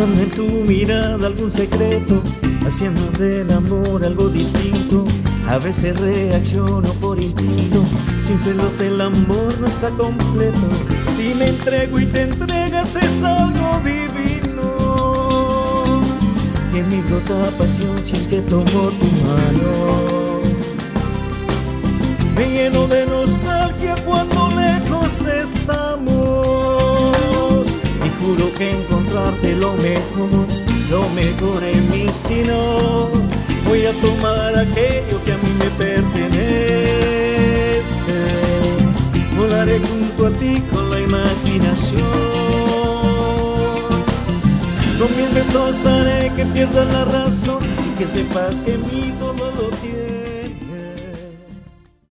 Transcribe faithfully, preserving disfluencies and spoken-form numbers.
buscando en tu mirada algún secreto, haciendo del amor algo distinto. A veces reacciono por instinto, sin celos el amor no está completo. Si me entrego y te entregas es algo divino. Y en mi brota pasión si es que tomo tu mano. Me lleno de nostalgia cuando lejos estamos, y juro que encontrarte lo mejor, lo mejor en mí. Si no, voy a tomar aquello que a mí me pertenece. Volaré junto a ti con la imaginación. Con mis besos haré que pierdas la razón y que sepas que en mí todo lo tienes.